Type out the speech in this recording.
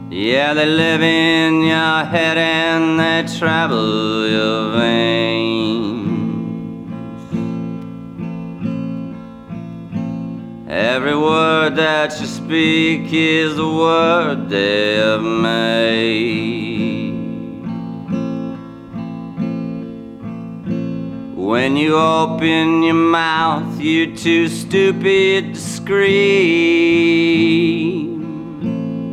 Yeah, they live in your head and they travel your veins. Every word that you speak is the word they have made. When you open your mouth, you're too stupid to scream.